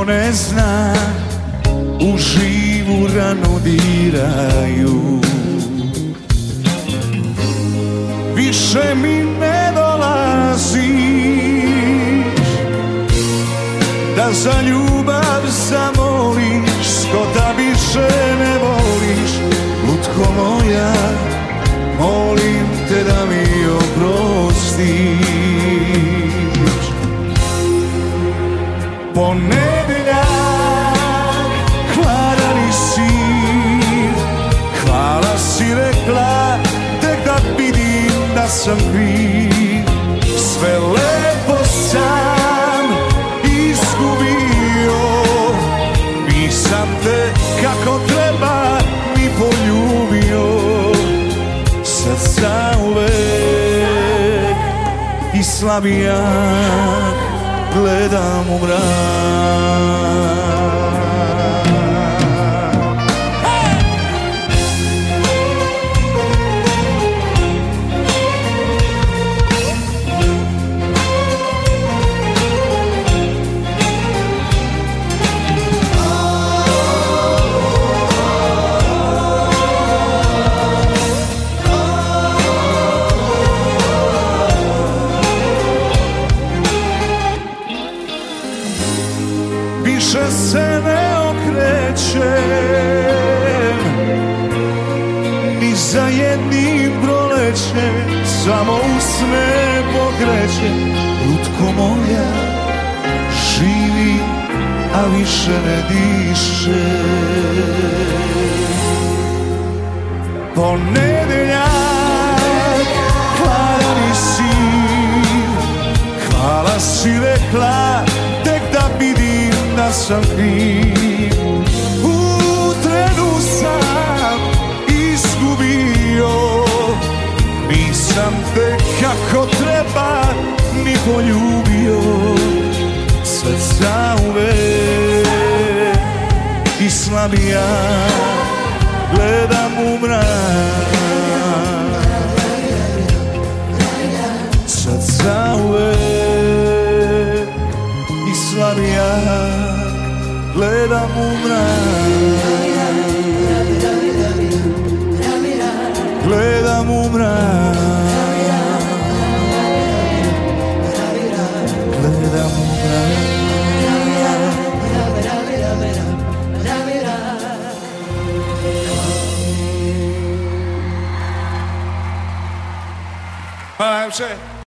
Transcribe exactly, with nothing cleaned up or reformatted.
ne zna, u živu ranu diraju. Više mi ne dolaziš, da za ljubav zamoliš, ko da više ne voliš. Lutko moja, molim te da mi oprostiš. Ponedjeljak, hladan si, hvala si rekla, tek da vidim da sam kriv. Sve lepo sam izgubio, nisam te kako treba ni poljubio. Sad zauvek i slabijak gledam u mrak. Više se ne okrećem, ni za jednim prolećem, samo usne pokrećem. Lutko moja, živi, a više ne diše. Ponedjeljak, hladan si, hvala si rekla, tek da vidim da sam kriv. U trenu sam izgubio, nisam te kako treba ni poljubio. Sad zauvek i slabija gledam u mrak. Sad zauvek i slabija gledam u mrak. Gledam u mrak. Gledam u mrak. Hvala najlepše.